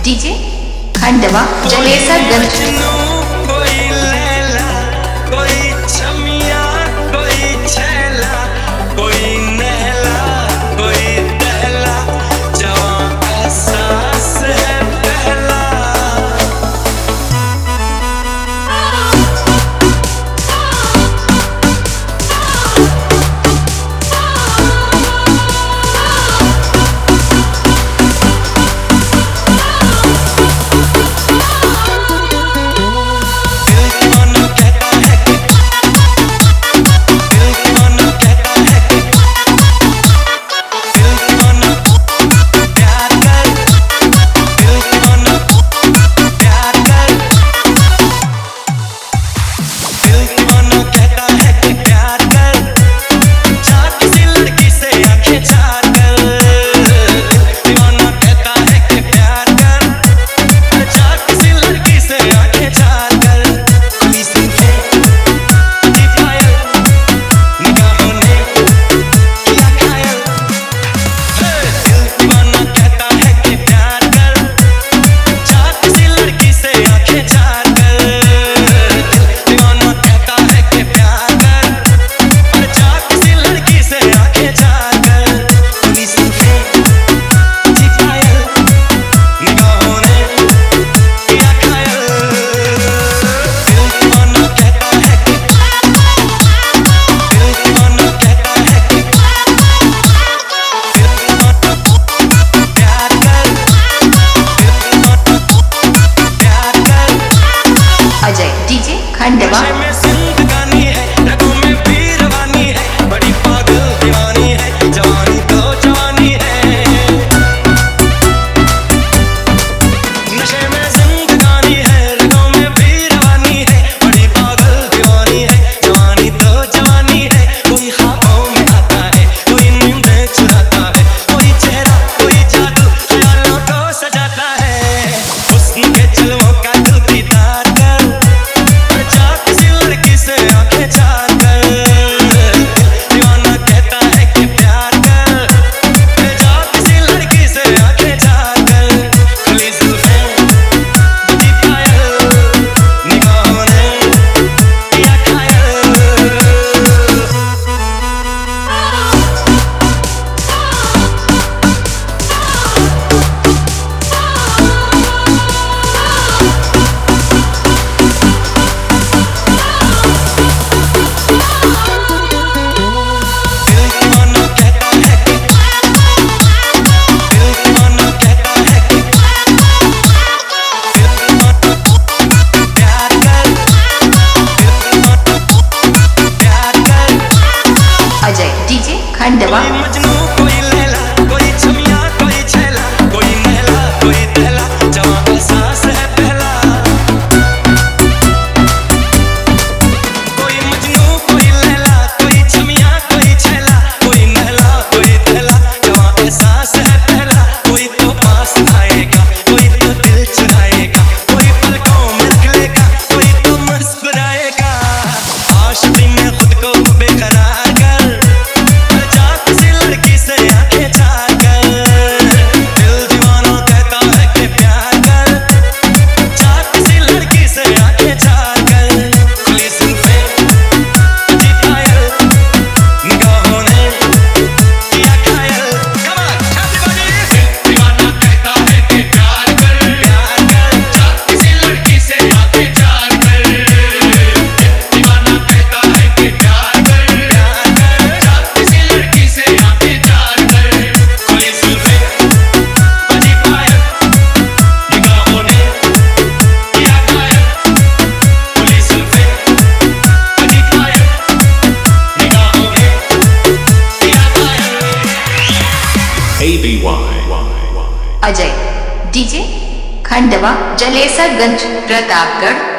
DJ Khandwa Jalesarganj. कोई लैला कोई छमिया कोई छैला कोई नैला कोई दहला जवां एहसास है पहला। अजय डीजे खंडवा। जिंदगानी है रगों में भी रवानी है बड़ी पागल दीवानी है जवानी तो जवानी है। नशे में जिंदगानी है रगों में भी रवानी है बड़ी पागल दीवानी है जवानी तो जवानी है। कोई ख्वाबों में आता है कोई नींदें चुराता है कोई चेहरा कोई जादू ख्यालों को सजाता है। हुस्न के चलवों का दिल दीदार अजय डीजे खंडवा। कोई मजनू कोई लैला कोई छमिया कोई छैला कोई नैला कोई दहला जवां एहसास है पहला। कोई मजनू कोई लैला कोई छमिया कोई छैला कोई नैला कोई दहला जवां एहसास है पहला। कोई तो पास आएगा कोई तो दिल चुराएगा कोई पलकों में रख लेगा कोई तो मुस्कुराएगा। आशिकी में खुद को बेकरार अजय डीजे खंडवा जलेसरगंज प्रतापगढ़।